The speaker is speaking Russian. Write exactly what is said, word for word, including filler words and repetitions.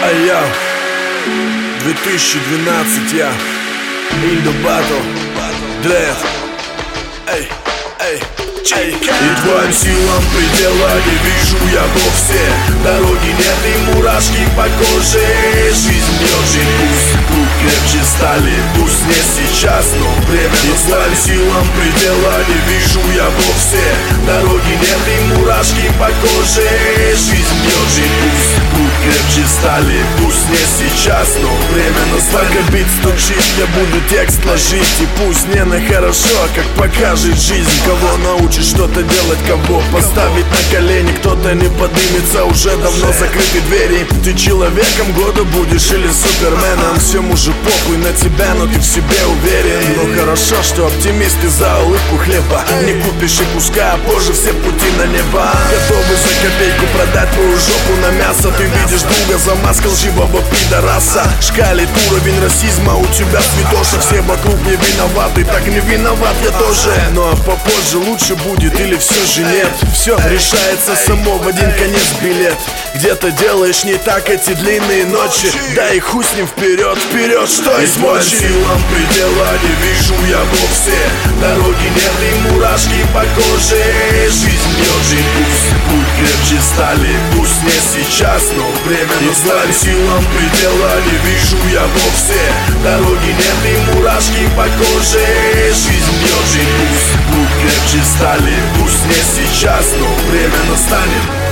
А я две тысячи двенадцать, я In the battle, Dread. Эй, эй, эй. И твоим силам предела не вижу я вовсе. Дороги нет и мурашки по коже. Жизнь бьет жить, пусть круг крепче стали. Пусть не сейчас, но время. И твоим силам предела не вижу я вовсе. Дороги нет и мурашки по коже. Жизнь бьет жить, пусть круг крепче стали. Пусть не сейчас, но время настало. Пока бит стучит, я буду текст ложить. И пусть не на хорошо, а как покажет жизнь. Кого научит что-то делать, кого поставить на колени. Кто-то не поднимется, уже давно закрыты двери. Ты человеком года будешь или суперменом. Всем уже похуй на тебя, но ты в себе уверен. Но хорошо, что оптимисты за улыбку хлеба. Не купишь и куска, а позже все пути на небо. Готовы за копейку продать твою жопу на мясо. Ты видишь друга за маской лживого пидораса. Шкалит уровень расизма, у тебя святоша. Все вокруг не виноваты, так не виноват я тоже. Ну а попозже лучше будет или все же нет. Все решается само в один конец билет. Где-то делаешь не так эти длинные ночи. Да и хуй с ним вперед, вперед, что из мочи. Силам предела не вижу я вовсе. Дороги нет и мурашки по коже. Жизнь бьет жить, пусть путь крепче стали. Пусть не сейчас, но время настали. Силам предела не вижу я вовсе. Дороги нет и мурашки по коже. Жизнь бьет жить, пусть круг крепче стали. Пусть не сейчас, но время настанет.